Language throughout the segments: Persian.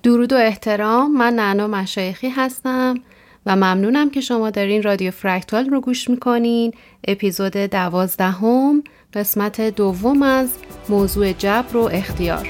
درود و احترام، من نعنا مشایخی هستم و ممنونم که شما دارین رادیو فرکتال رو گوش میکنین. اپیزود 12، قسمت دوم از موضوع جبر و اختیار.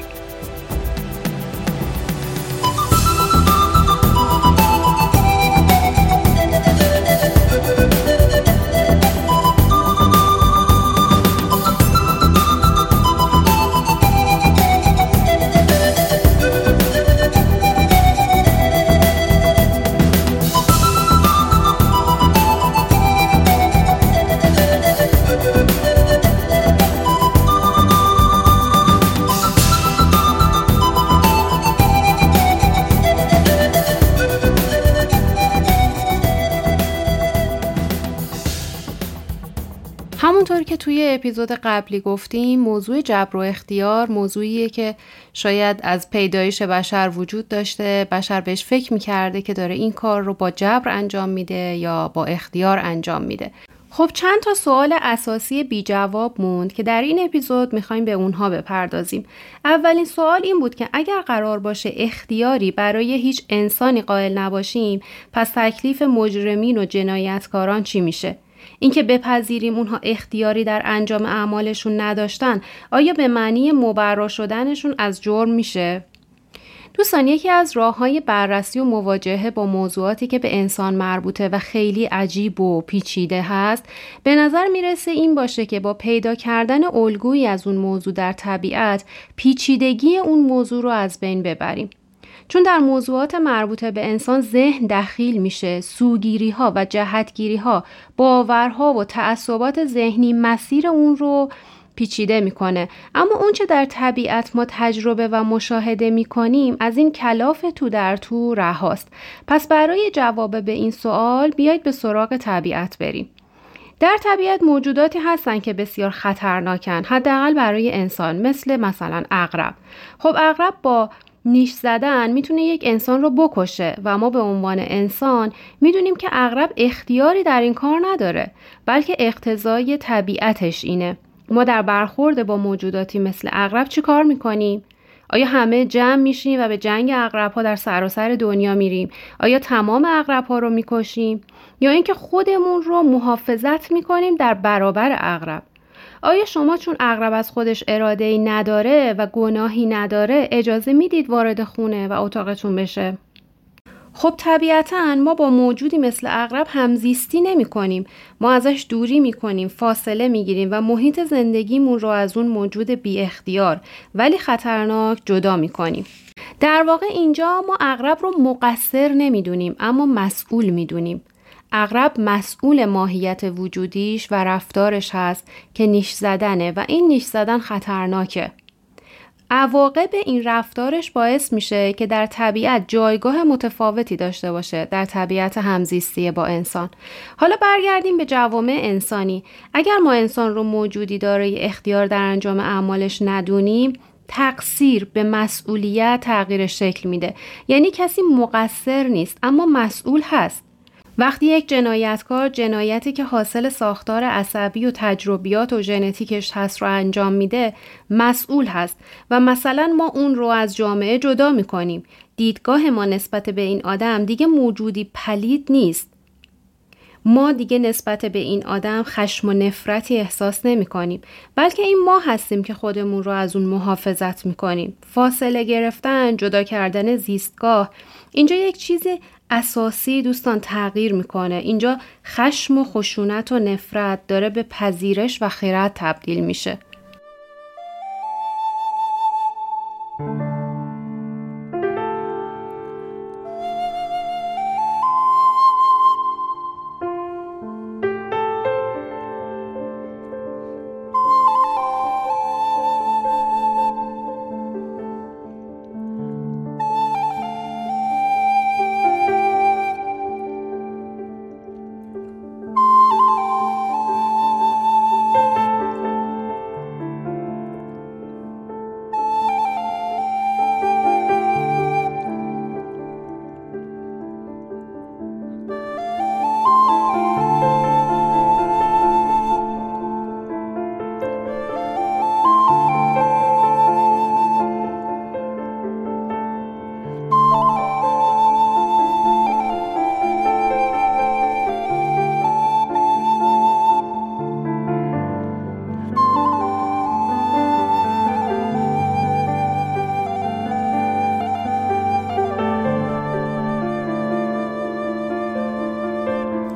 همونطور که توی اپیزود قبلی گفتیم، موضوع جبر و اختیار موضوعیه که شاید از پیدایش بشر وجود داشته، بشر بهش فکر میکرده که داره این کار رو با جبر انجام میده یا با اختیار انجام میده. خب چند تا سوال اساسی بی جواب موند که در این اپیزود میخوایم به اونها بپردازیم. اولین سوال این بود که اگر قرار باشه اختیاری برای هیچ انسانی قائل نباشیم، پس تکلیف مجرمین و جنایتکاران چی میشه؟ اینکه بپذیریم اونها اختیاری در انجام اعمالشون نداشتن، آیا به معنی مبرا شدنشون از جرم میشه؟ دوستان، یکی از راه‌های بررسی و مواجهه با موضوعاتی که به انسان مربوطه و خیلی عجیب و پیچیده هست، به نظر میرسه این باشه که با پیدا کردن الگویی از اون موضوع در طبیعت، پیچیدگی اون موضوع رو از بین ببریم. چون در موضوعات مربوطه به انسان ذهن دخیل میشه، سوگیری‌ها و جهتگیری‌ها، باورها و تعصبات ذهنی مسیر اون رو پیچیده میکنه. اما اون چه در طبیعت ما تجربه و مشاهده میکنیم از این کلاف تو در تو رهاست. پس برای جواب به این سوال بیایید به سراغ طبیعت بریم. در طبیعت موجوداتی هستن که بسیار خطرناکن، حداقل برای انسان، مثلا عقرب. خب عقرب با نیش زدن میتونه یک انسان رو بکشه و ما به عنوان انسان میدونیم که عقرب اختیاری در این کار نداره، بلکه اقتضای طبیعتش اینه. ما در برخورد با موجوداتی مثل عقرب چی کار میکنیم؟ آیا همه جمع میشیم و به جنگ عقرب‌ها در سراسر دنیا میریم؟ آیا تمام عقرب‌ها رو میکشیم؟ یا اینکه خودمون رو محافظت میکنیم در برابر عقرب؟ آیا شما چون عقرب از خودش اراده‌ای نداره و گناهی نداره اجازه میدید وارد خونه و اتاقتون بشه؟ خب طبیعتاً ما با موجودی مثل عقرب همزیستی نمی کنیم. ما ازش دوری می کنیم، فاصله می گیریم و محیط زندگیمون رو از اون موجود بی اختیار ولی خطرناک جدا می کنیم. در واقع اینجا ما عقرب رو مقصر نمی دونیم، اما مسئول می دونیم. عقرب مسئول ماهیت وجودیش و رفتارش هست که نیش زدنه و این نیش زدن خطرناکه. عواقب این رفتارش باعث میشه که در طبیعت جایگاه متفاوتی داشته باشه در طبیعت همزیستی با انسان. حالا برگردیم به جوامع انسانی. اگر ما انسان رو موجودی دارای اختیار در انجام اعمالش ندونیم، تقصیر به مسئولیت تغییر شکل میده. یعنی کسی مقصر نیست اما مسئول هست. وقتی یک جنایتکار جنایتی که حاصل ساختار عصبی و تجربیات و ژنتیکش هست رو انجام میده، مسئول هست و مثلا ما اون رو از جامعه جدا میکنیم. دیدگاه ما نسبت به این آدم دیگه موجودی پلید نیست. ما دیگه نسبت به این آدم خشم و نفرتی احساس نمی کنیم، بلکه این ما هستیم که خودمون رو از اون محافظت می کنیم. فاصله گرفتن، جدا کردن زیستگاه، اینجا یک چیز اساسی دوستان تغییر میکنه. اینجا خشم و خشونت و نفرت داره به پذیرش و خیرت تبدیل میشه.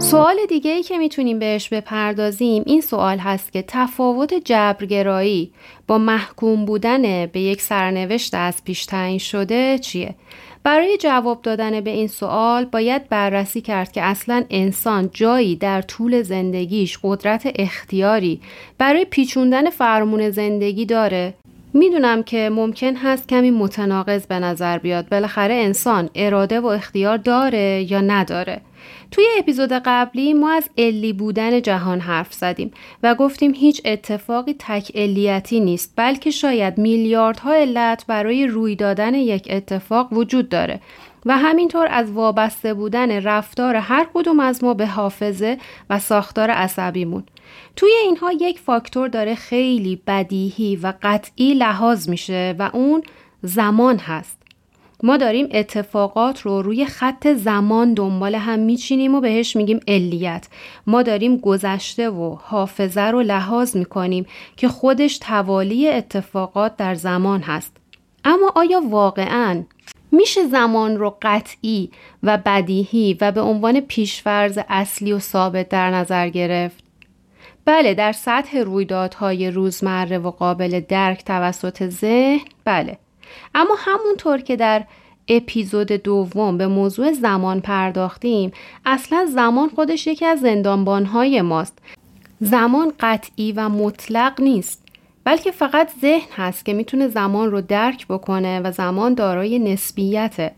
سوال دیگه‌ای که میتونیم بهش بپردازیم این سوال هست که تفاوت جبرگرایی با محکوم بودن به یک سرنوشت از پیش تعیین شده چیه؟ برای جواب دادن به این سوال باید بررسی کرد که اصلاً انسان جایی در طول زندگیش قدرت اختیاری برای پیچوندن فرمون زندگی داره. میدونم که ممکن هست کمی متناقض به نظر بیاد. بالاخره انسان اراده و اختیار داره یا نداره؟ توی اپیزود قبلی ما از علی بودن جهان حرف زدیم و گفتیم هیچ اتفاقی تک علیتی نیست، بلکه شاید میلیاردها علت برای روی دادن یک اتفاق وجود داره و همینطور از وابسته بودن رفتار هر کدوم از ما به حافظه و ساختار عصبیمون. توی اینها یک فاکتور داره خیلی بدیهی و قطعی لحاظ میشه و اون زمان هست. ما داریم اتفاقات رو روی خط زمان دنبال هم میچینیم و بهش میگیم علیت. ما داریم گذشته و حافظه رو لحاظ میکنیم که خودش توالی اتفاقات در زمان هست. اما آیا واقعاً میشه زمان رو قطعی و بدیهی و به عنوان پیش‌فرض اصلی و ثابت در نظر گرفت؟ بله، در سطح رویدادهای روزمره و قابل درک توسط ذهن بله. اما همونطور که در اپیزود دوم به موضوع زمان پرداختیم، اصلا زمان خودش یکی از زندانبانهای ماست. زمان قطعی و مطلق نیست، بلکه فقط ذهن هست که میتونه زمان رو درک بکنه و زمان دارای نسبیته.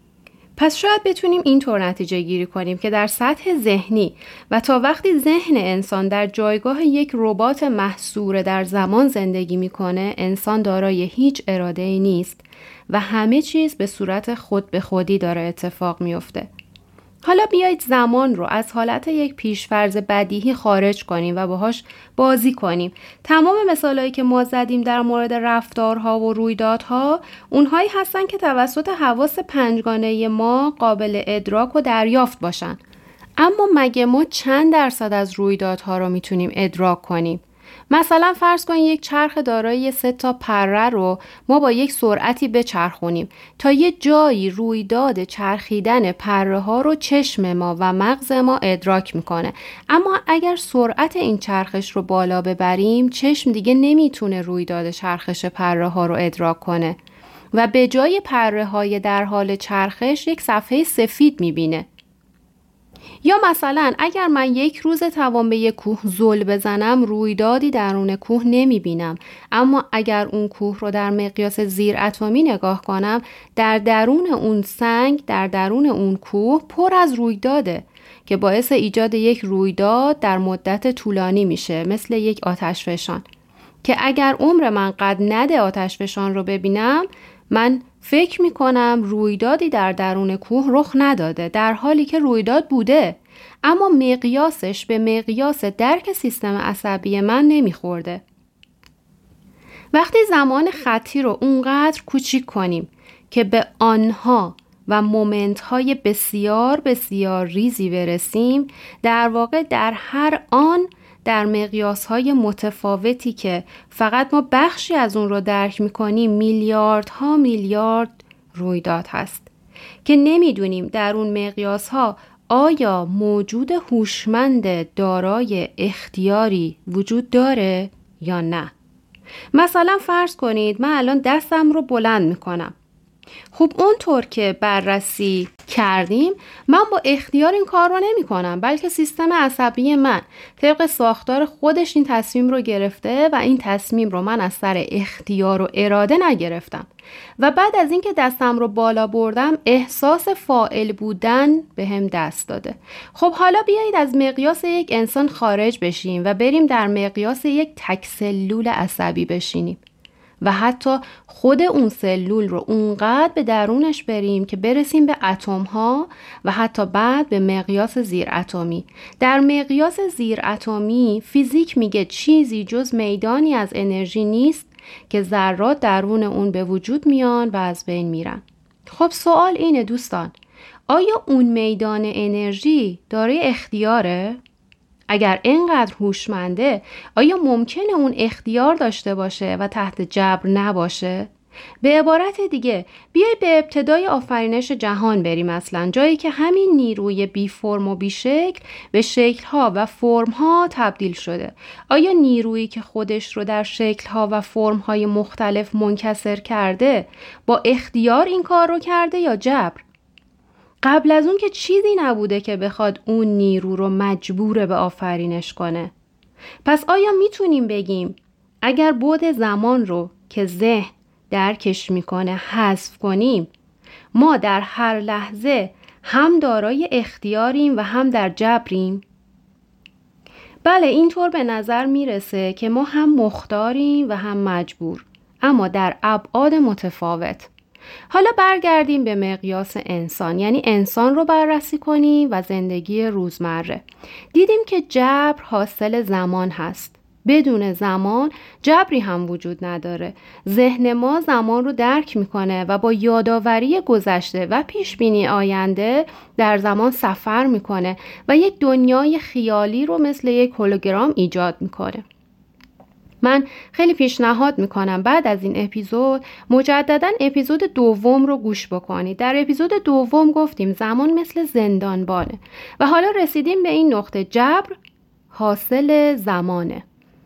پس شاید بتونیم اینطور نتیجه گیری کنیم که در سطح ذهنی و تا وقتی ذهن انسان در جایگاه یک ربات محصور در زمان زندگی میکنه، انسان دارای هیچ اراده‌ای نیست و همه چیز به صورت خود به خودی داره اتفاق میفته. حالا بیایید زمان رو از حالت یک پیش‌فرض بدیهی خارج کنیم و باهاش بازی کنیم. تمام مثالایی که ما زدیم در مورد رفتارها و رویدادها اونهایی هستن که توسط حواس پنجگانه ما قابل ادراک و دریافت باشن. اما مگه ما چند درصد از رویدادها رو میتونیم ادراک کنیم؟ مثلا فرض کن یک چرخ دارای 3 تا پره رو ما با یک سرعتی بچرخونیم تا یه جایی رویداد چرخیدن پره ها رو چشم ما و مغز ما ادراک میکنه. اما اگر سرعت این چرخش رو بالا ببریم، چشم دیگه نمیتونه رویداد چرخش پره ها رو ادراک کنه و به جای پره های در حال چرخش یک صفحه سفید میبینه. یا مثلا اگر من یک روز توان به یک کوه زل بزنم، رویدادی درون کوه نمی بینم، اما اگر اون کوه رو در مقیاس زیر اتمی نگاه کنم، در درون اون سنگ، در درون اون کوه پر از رویداده که باعث ایجاد یک رویداد در مدت طولانی میشه، مثل یک آتشفشان که اگر عمر من قد نده آتشفشان رو ببینم، من فکر میکنم رویدادی در درون کوه رخ نداده، در حالی که رویداد بوده، اما مقیاسش به مقیاس درک سیستم عصبی من نمیخورده. وقتی زمان خطی رو اونقدر کوچیک کنیم که به آنها و مومنت‌های بسیار بسیار ریزی برسیم، در واقع در هر آن در مقیاس‌های متفاوتی که فقط ما بخشی از اون رو درک می‌کنیم، میلیاردها میلیارد رویداد هست که نمی‌دونیم در اون مقیاس‌ها آیا موجود هوشمند دارای اختیاری وجود داره یا نه. مثلا فرض کنید من الان دستم رو بلند می‌کنم. خب اونطور که بررسی کردیم، من با اختیار این کار رو نمی کنم، بلکه سیستم عصبی من طبق ساختار خودش این تصمیم رو گرفته و این تصمیم رو من از سر اختیار و اراده نگرفتم و بعد از اینکه دستم رو بالا بردم احساس فاعل بودن به هم دست داده. خب حالا بیایید از مقیاس یک انسان خارج بشیم و بریم در مقیاس یک تک سلول عصبی بشینیم و حتی خود اون سلول رو اونقدر به درونش بریم که برسیم به اتم ها و حتی بعد به مقیاس زیر اتمی. در مقیاس زیر اتمی فیزیک میگه چیزی جز میدانی از انرژی نیست که ذرات درون اون به وجود میان و از بین میرن. خب سوال اینه دوستان، آیا اون میدان انرژی دارای اختیاره؟ اگر اینقدر هوشمنده، آیا ممکنه اون اختیار داشته باشه و تحت جبر نباشه؟ به عبارت دیگه بیای به ابتدای آفرینش جهان بریم، اصلا جایی که همین نیروی بی فرم و بی شکل به شکل‌ها و فرم‌ها تبدیل شده. آیا نیرویی که خودش رو در شکل‌ها و فرم‌های مختلف منکسر کرده با اختیار این کار رو کرده یا جبر؟ قبل از اون که چیزی نبوده که بخواد اون نیرو رو مجبور به آفرینش کنه. پس آیا میتونیم بگیم اگر بعد زمان رو که ذهن درکش میکنه حذف کنیم، ما در هر لحظه هم دارای اختیاریم و هم در جبریم؟ بله، اینطور به نظر میرسه که ما هم مختاریم و هم مجبور، اما در ابعاد متفاوت. حالا برگردیم به مقیاس انسان، یعنی انسان رو بررسی کنیم و زندگی روزمره. دیدیم که جبر حاصل زمان هست. بدون زمان جبری هم وجود نداره. ذهن ما زمان رو درک میکنه و با یادآوری گذشته و پیشبینی آینده در زمان سفر میکنه و یک دنیای خیالی رو مثل یک هولوگرام ایجاد میکنه. من خیلی پیشنهاد میکنم بعد از این اپیزود مجدداً اپیزود دوم رو گوش بکنید. در اپیزود دوم گفتیم زمان مثل زندانبانه و حالا رسیدیم به این نقطه: جبر حاصل زمانه.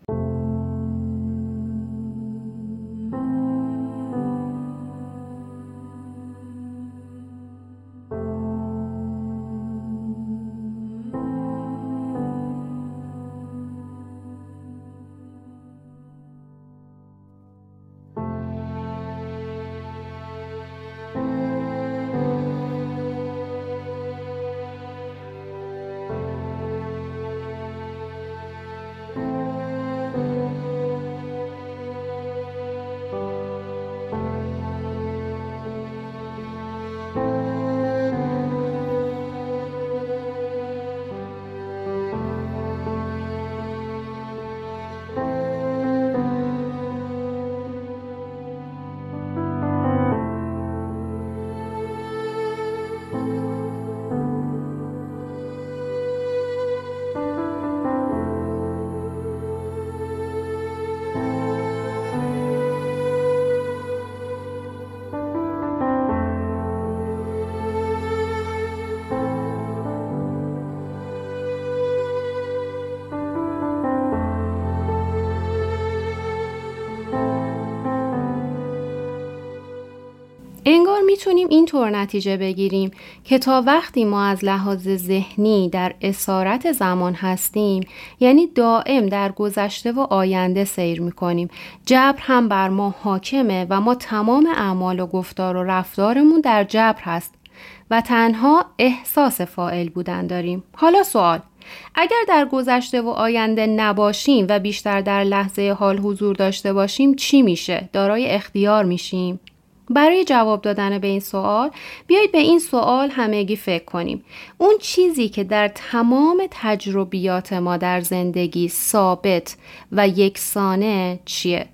انگار میتونیم اینطور نتیجه بگیریم که تا وقتی ما از لحاظ ذهنی در اسارت زمان هستیم، یعنی دائم در گذشته و آینده سیر میکنیم، جبر هم بر ما حاکمه و ما تمام اعمال و گفتار و رفتارمون در جبر هست و تنها احساس فاعل بودن داریم. حالا سوال: اگر در گذشته و آینده نباشیم و بیشتر در لحظه حال حضور داشته باشیم چی میشه؟ دارای اختیار میشیم؟ برای جواب دادن به این سوال بیایید به این سوال همگی فکر کنیم. اون چیزی که در تمام تجربیات ما در زندگی ثابت و یکسانه چیه؟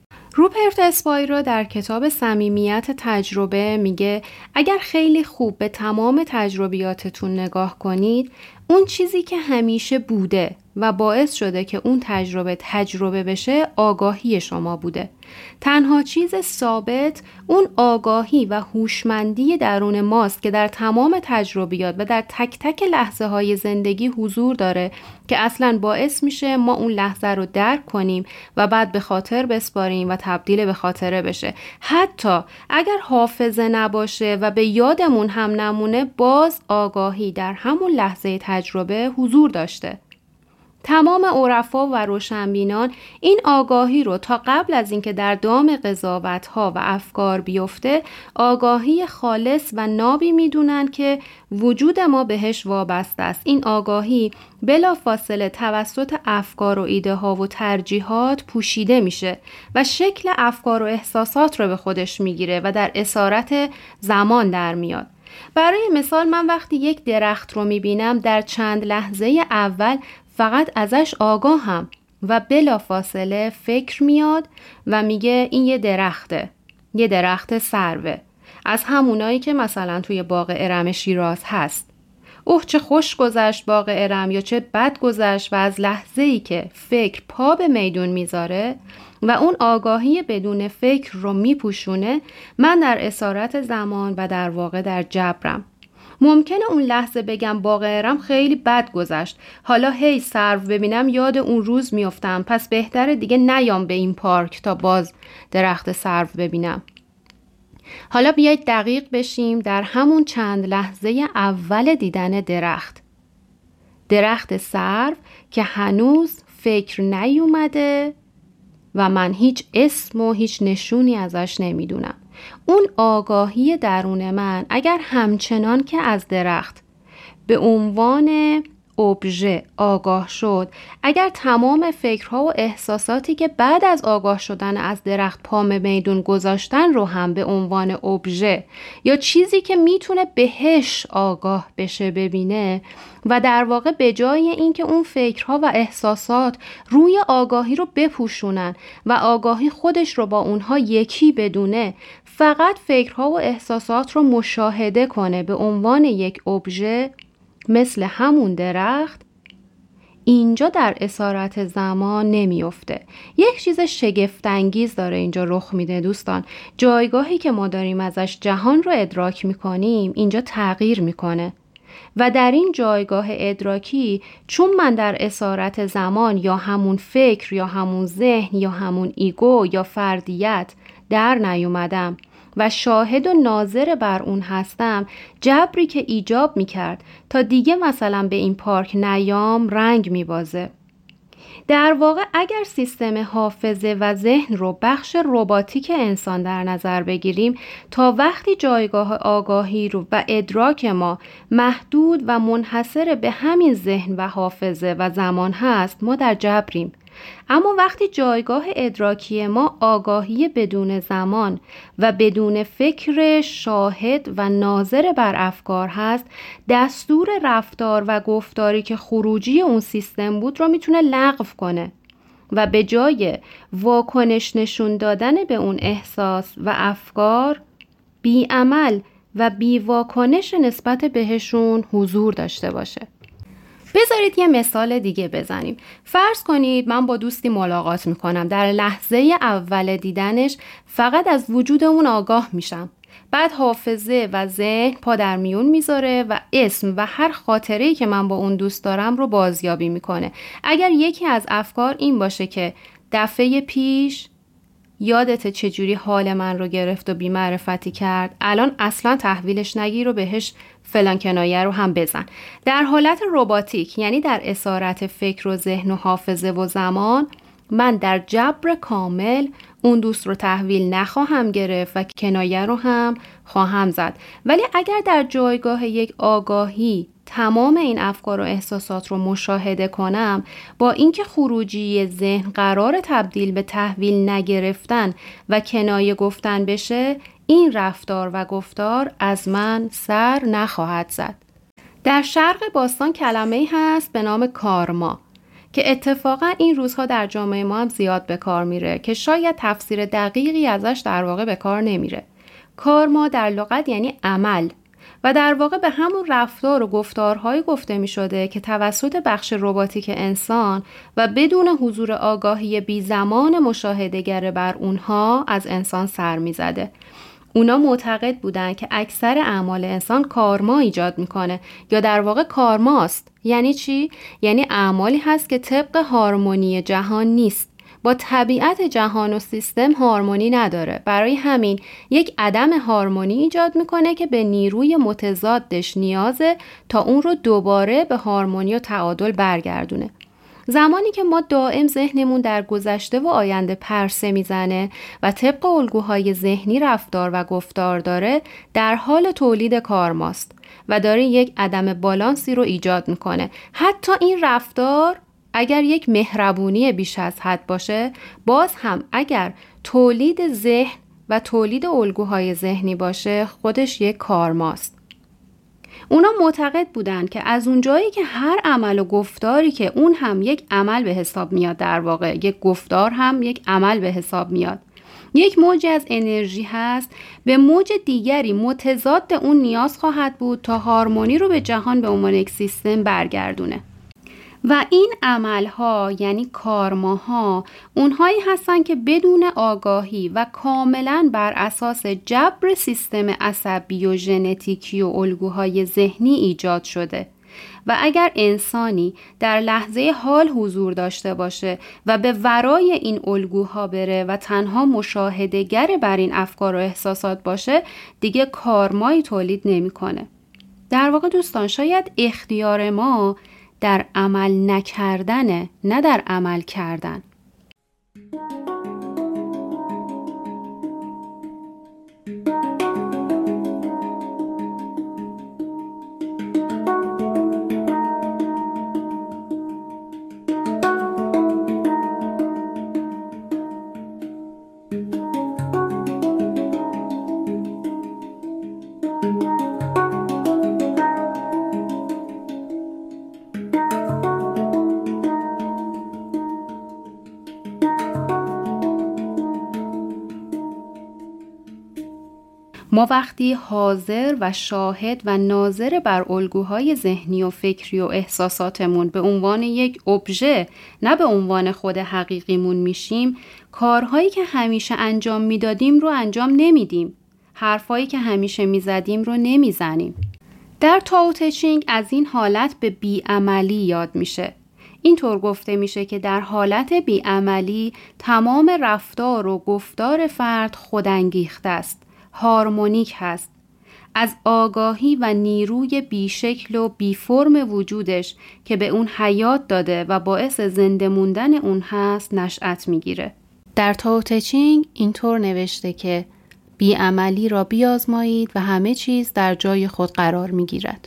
روپرت اسپایرو در کتاب صمیمیت تجربه میگه اگر خیلی خوب به تمام تجربیاتتون نگاه کنید، اون چیزی که همیشه بوده و باعث شده که اون تجربه بشه آگاهی شما بوده. تنها چیز ثابت اون آگاهی و هوشمندی درون ماست که در تمام تجربیات و در تک تک لحظه های زندگی حضور داره که اصلاً باعث میشه ما اون لحظه رو درک کنیم و بعد به خاطر بسپاریم و تبدیل به خاطره بشه. حتی اگر حافظه نباشه و به یادمون هم نمونه، باز آگاهی در همون لحظه تجربه حضور داشته. تمام عرفا و روشنبینان این آگاهی رو تا قبل از اینکه در دام قضاوت‌ها و افکار بیفته آگاهی خالص و نابی میدونن که وجود ما بهش وابسته است. این آگاهی بلافاصله توسط افکار و ایده ها و ترجیحات پوشیده میشه و شکل افکار و احساسات رو به خودش میگیره و در اسارت زمان در میاد. برای مثال من وقتی یک درخت رو میبینم در چند لحظه اول فقط ازش آگاهم و بلافاصله فکر میاد و میگه این یه درخت سروه، از همونایی که مثلا توی باغ ارم شیراز هست. چه خوش گذشت باغ ارم یا چه بد گذشت و از لحظه‌ای که فکر پا به میدون میذاره و اون آگاهی بدون فکر رو میپوشونه، من در اسارت زمان و در واقع در جبرم. ممکنه اون لحظه بگم باغ ارم خیلی بد گذشت، حالا هی سرو ببینم یاد اون روز میافتم، پس بهتره دیگه نیام به این پارک تا باز درخت سرو ببینم. حالا بیایید دقیق بشیم در همون چند لحظه اول دیدن درخت سرو که هنوز فکر نیومده و من هیچ اسم و هیچ نشونی ازش نمیدونم. اون آگاهی درون من اگر همچنان که از درخت به عنوان ابژه آگاه شد، اگر تمام فکرها و احساساتی که بعد از آگاه شدن از درخت پا به میدون گذاشتن رو هم به عنوان ابژه یا چیزی که میتونه بهش آگاه بشه ببینه و در واقع به جای اینکه اون فکرها و احساسات روی آگاهی رو بپوشونن و آگاهی خودش رو با اونها یکی بدونه، فقط فکرها و احساسات رو مشاهده کنه به عنوان یک ابژه مثل همون درخت، اینجا در اسارت زمان نمیفته. یک چیز شگفت‌انگیز داره اینجا رخ میده دوستان. جایگاهی که ما داریم ازش جهان رو ادراک میکنیم اینجا تغییر میکنه و در این جایگاه ادراکی، چون من در اسارت زمان یا همون فکر یا همون ذهن یا همون ایگو یا فردیت در نیومدم و شاهد و ناظر بر اون هستم، جبری که ایجاب میکرد تا دیگه مثلا به این پارک نیام رنگ میبازه. در واقع اگر سیستم حافظه و ذهن رو بخش رباتیک انسان در نظر بگیریم، تا وقتی جایگاه آگاهی رو و ادراک ما محدود و منحصر به همین ذهن و حافظه و زمان هست، ما در جبریم. اما وقتی جایگاه ادراکی ما آگاهی بدون زمان و بدون فکر شاهد و ناظر بر افکار هست، دستور رفتار و گفتاری که خروجی اون سیستم بود رو میتونه لغو کنه و به جای واکنش نشون دادن به اون احساس و افکار، بی عمل و بی واکنش نسبت بهشون حضور داشته باشه. بذارید یه مثال دیگه بزنیم. فرض کنید من با دوستی ملاقات میکنم. در لحظه اول دیدنش فقط از وجود اون آگاه میشم. بعد حافظه و ذهن پا در میون میذاره و اسم و هر خاطره‌ای که من با اون دوست دارم رو بازیابی میکنه. اگر یکی از افکار این باشه که دفعه پیش یادت چجوری حال من رو گرفت و بی‌معرفتی کرد، الان اصلا تحویلش نگیر و بهش فلان کنایه رو هم بزن. در حالت رباتیک، یعنی در اسارت فکر و ذهن و حافظه و زمان، من در جبر کامل اون دوست رو تحویل نخواهم گرفت و کنایه رو هم خواهم زد. ولی اگر در جایگاه یک آگاهی تمام این افکار و احساسات رو مشاهده کنم، با اینکه خروجی ذهن قرار تبدیل به تحویل نگرفتن و کنایه گفتن بشه، این رفتار و گفتار از من سر نخواهد زد. در شرق باستان کلمه‌ای هست به نام کارما که اتفاقا این روزها در جامعه ما هم زیاد به کار میره که شاید تفسیر دقیقی ازش در واقع به کار نمیره. کارما در لغت یعنی عمل و در واقع به همون رفتار و گفتارهای گفته می شده که توسط بخش رباتیک انسان و بدون حضور آگاهی بی زمان مشاهده‌گر بر اونها از انسان سر می زده. اونا معتقد بودن که اکثر اعمال انسان کارما ایجاد میکنه یا در واقع کارماست. یعنی چی؟ یعنی اعمالی هست که طبق هارمونی جهان نیست. با طبیعت جهان و سیستم هارمونی نداره. برای همین یک عدم هارمونی ایجاد میکنه که به نیروی متضادش نیازه تا اون رو دوباره به هارمونی و تعادل برگردونه. زمانی که ما دائم ذهنمون در گذشته و آینده پرسه میزنه و طبق الگوهای ذهنی رفتار و گفتار داره، در حال تولید کارماست و داره یک عدم بالانسی رو ایجاد میکنه. حتی این رفتار اگر یک مهربونی بیش از حد باشه، باز هم اگر تولید ذهن و تولید الگوهای ذهنی باشه، خودش یک کارماست. اونا معتقد بودن که از اونجایی که هر عمل و گفتاری که اون هم یک عمل به حساب میاد، در واقع یک گفتار هم یک عمل به حساب میاد یک موج از انرژی هست به موج دیگری متضاد اون نیاز خواهد بود تا هارمونی رو به جهان به عنوان یک سیستم برگردونه. و این عملها یعنی کارماها اونهایی هستن که بدون آگاهی و کاملا بر اساس جبر سیستم عصبی و ژنتیکی و الگوهای ذهنی ایجاد شده. و اگر انسانی در لحظه حال حضور داشته باشه و به ورای این الگوها بره و تنها مشاهده‌گر بر این افکار و احساسات باشه، دیگه کارمایی تولید نمی‌کنه. در واقع دوستان، شاید اختیار ما در عمل نکردنه، نه در عمل کردن. ما وقتی حاضر و شاهد و ناظر بر الگوهای ذهنی و فکری و احساساتمون به عنوان یک ابژه، نه به عنوان خود حقیقیمون میشیم، کارهایی که همیشه انجام میدادیم رو انجام نمیدیم. حرفایی که همیشه میزدیم رو نمیزنیم. در تائو ته چینگ از این حالت به بیعملی یاد میشه. اینطور گفته میشه که در حالت بیعملی تمام رفتار و گفتار فرد خودانگیخته است. هارمونیک هست. از آگاهی و نیروی بیشکل و بی فرم وجودش که به اون حیات داده و باعث زنده موندن اون هست نشأت میگیره. در تائو ته چینگ اینطور نوشته که بیعملی را بیازمایید و همه چیز در جای خود قرار میگیرد.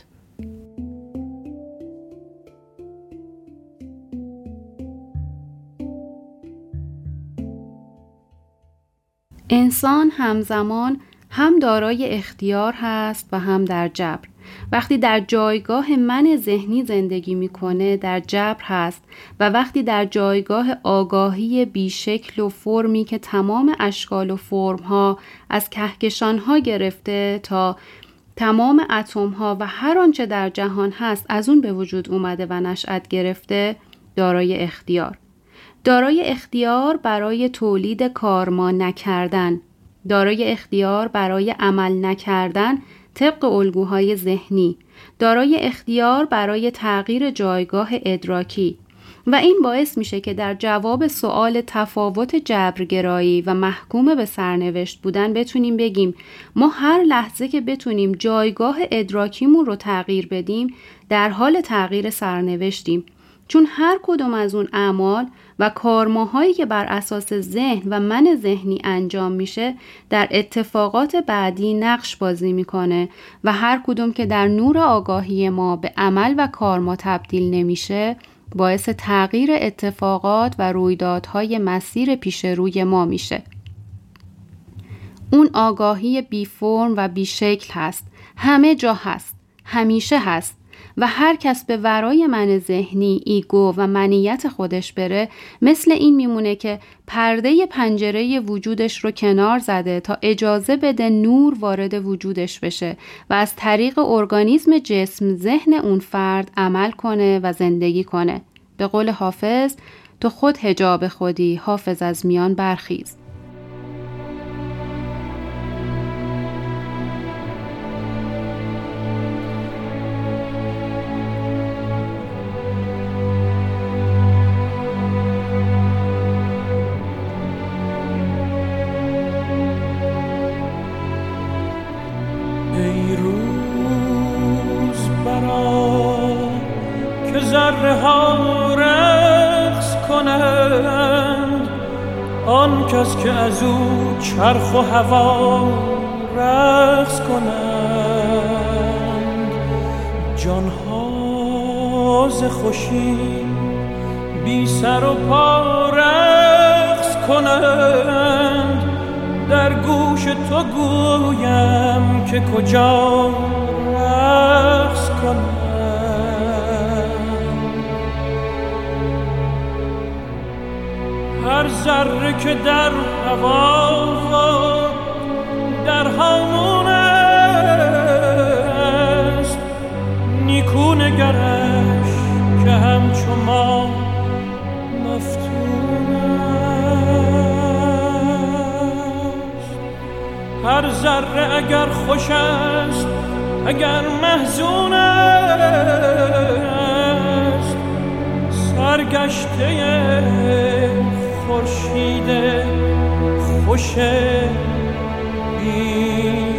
انسان همزمان هم دارای اختیار هست و هم در جبر. وقتی در جایگاه من ذهنی زندگی میکنه در جبر هست و وقتی در جایگاه آگاهی بیشکل و فرمی که تمام اشکال و فرمها از کهکشانها گرفته تا تمام اتمها و هر آنچه در جهان هست از اون به وجود اومده و نشأت گرفته، دارای اختیار. دارای اختیار برای تولید کارما نکردن، دارای اختیار برای عمل نکردن طبق الگوهای ذهنی، دارای اختیار برای تغییر جایگاه ادراکی. و این باعث میشه که در جواب سوال تفاوت جبرگرایی و محکوم به سرنوشت بودن بتونیم بگیم ما هر لحظه که بتونیم جایگاه ادراکیمون رو تغییر بدیم در حال تغییر سرنوشتیم، چون هر کدوم از اون اعمال و کارماهایی که بر اساس ذهن و من ذهنی انجام میشه در اتفاقات بعدی نقش بازی میکنه و هر کدوم که در نور آگاهی ما به عمل و کارما تبدیل نمیشه باعث تغییر اتفاقات و رویدادهای مسیر پیش روی ما میشه. اون آگاهی بی فرم و بی شکل هست، همه جا هست، همیشه هست و هر کس به ورای من ذهنی، ایگو و منیت خودش بره مثل این میمونه که پرده پنجره وجودش رو کنار زده تا اجازه بده نور وارد وجودش بشه و از طریق ارگانیسم جسم ذهن اون فرد عمل کنه و زندگی کنه. به قول حافظ، تو خود حجاب خودی، حافظ از میان برخیز. آن کس که از او چرخ و هوا رقص کنند، جانها ز خوشی بی سر و پا رقص کنند. در گوش تو گویم که کجا رقص کنند. هر ذره که در هوا و در هامون است، نیکو نگرش که همچو ما مفتون است. هر ذره اگر خوش است اگر محزون است، سرگشته خورشید خوش بی